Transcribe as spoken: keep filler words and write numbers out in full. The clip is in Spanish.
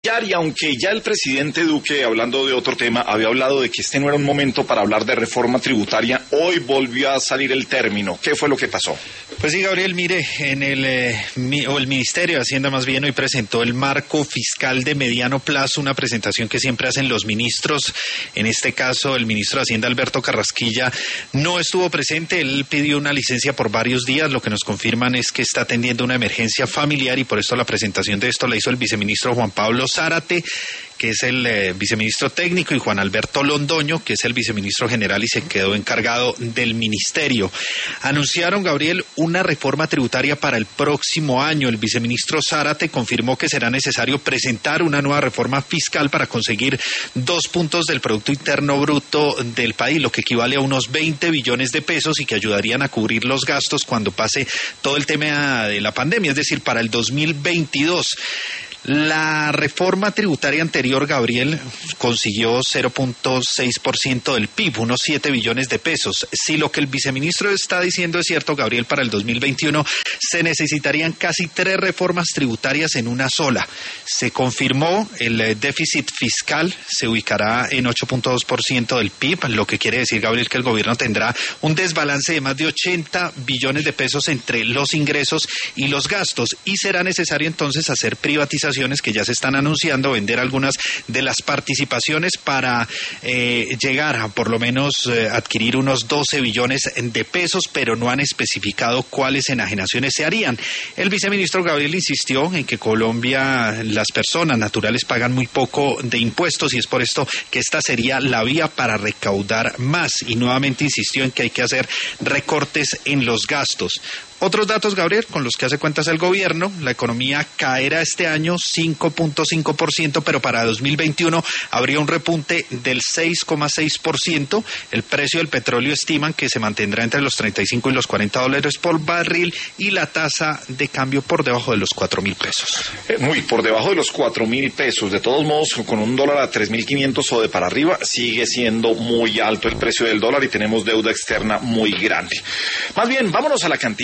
Y aunque ya el presidente Duque, hablando de otro tema, había hablado de que este no era un momento para hablar de reforma tributaria, hoy volvió a salir el término. ¿Qué fue lo que pasó? Pues sí, Gabriel, mire, en el, eh, mi, o el Ministerio de Hacienda más bien hoy presentó el marco fiscal de mediano plazo, una presentación que siempre hacen los ministros. En este caso, el ministro de Hacienda, Alberto Carrasquilla, no estuvo presente. Él pidió una licencia por varios días. Lo que nos confirman es que está atendiendo una emergencia familiar y por esto la presentación de esto la hizo el viceministro Juan Pablo Zárate, que es el eh, viceministro técnico, y Juan Alberto Londoño, que es el viceministro general y se quedó encargado del ministerio. Anunciaron, Gabriel, una reforma tributaria para el próximo año. El viceministro Zárate confirmó que será necesario presentar una nueva reforma fiscal para conseguir dos puntos del Producto Interno Bruto del país, lo que equivale a unos veinte billones de pesos y que ayudarían a cubrir los gastos cuando pase todo el tema de la pandemia, es decir, para el dos mil veintidós. La reforma tributaria anterior, Gabriel, consiguió cero punto seis por ciento del P I B, unos siete billones de pesos. Si lo que el viceministro está diciendo es cierto, Gabriel, para el dos mil veintiuno se necesitarían casi tres reformas tributarias en una sola. Se confirmó el déficit fiscal, se ubicará en ocho punto dos por ciento del P I B, lo que quiere decir, Gabriel, que el gobierno tendrá un desbalance de más de ochenta billones de pesos entre los ingresos y los gastos, y será necesario entonces hacer privatizaciones que ya se están anunciando, vender algunas de las participaciones para eh, llegar a por lo menos eh, adquirir unos doce billones de pesos, pero no han especificado cuáles enajenaciones se harían. El viceministro Gabriel insistió en que Colombia, las personas naturales pagan muy poco de impuestos y es por esto que esta sería la vía para recaudar más, y nuevamente insistió en que hay que hacer recortes en los gastos. Otros datos, Gabriel, con los que hace cuentas el gobierno: la economía caerá este año cinco punto cinco por ciento, pero para dos mil veintiuno habría un repunte del seis coma seis por ciento. El precio del petróleo estiman que se mantendrá entre los treinta y cinco y los cuarenta dólares por barril, y la tasa de cambio por debajo de los cuatro mil pesos. Eh, muy por debajo de los cuatro mil pesos. De todos modos, con un dólar a tres mil quinientos o de para arriba, sigue siendo muy alto el precio del dólar y tenemos deuda externa muy grande. Más bien, vámonos a la cantidad.